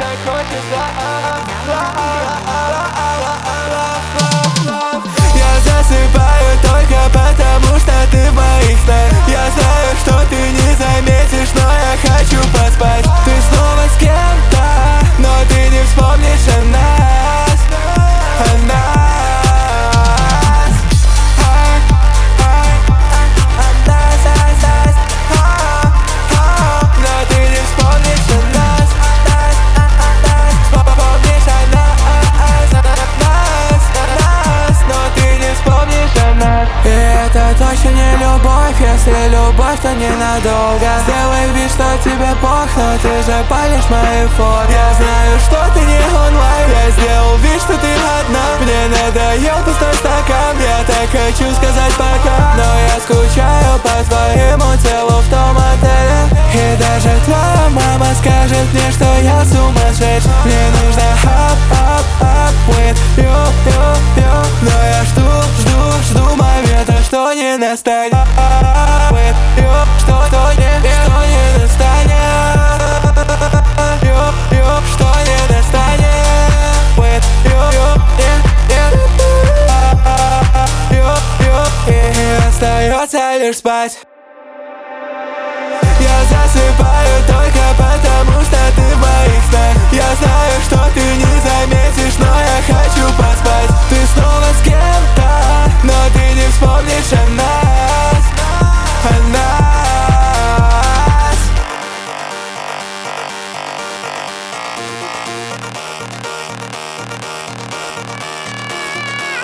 так хочется. Я засыпаю только потому, что ты в моих снах. Я знаю, что ты не заметишь, но я хочу поспать. Ты снова с кем-то, но ты не вспомнишь о нас, о нас. Но ты не вспомнишь о нас, вспомнишь о нас, но ты не вспомнишь о нас. И это точно не любовь, если любовь, то ненадолго. Сделай вид, что тебе плохо, ты же палишь мои фото. Я знаю, что ты не онлайн, я сделал вид, что ты одна. Мне надоел пустой стакан, я так хочу сказать пока. Но я скучаю по твоему телу в том отеле. И даже твоя мама скажет мне, что я сумасшедший. Мне нужно up with you. Но я жду момента, что не настанет. With you, что не настанет. Что не настанет. With you. И остается лишь спать. Я засыпаю только потому, что ты в моих снах. Я знаю, что ты не заметишь, но я хочу поспать. Ты снова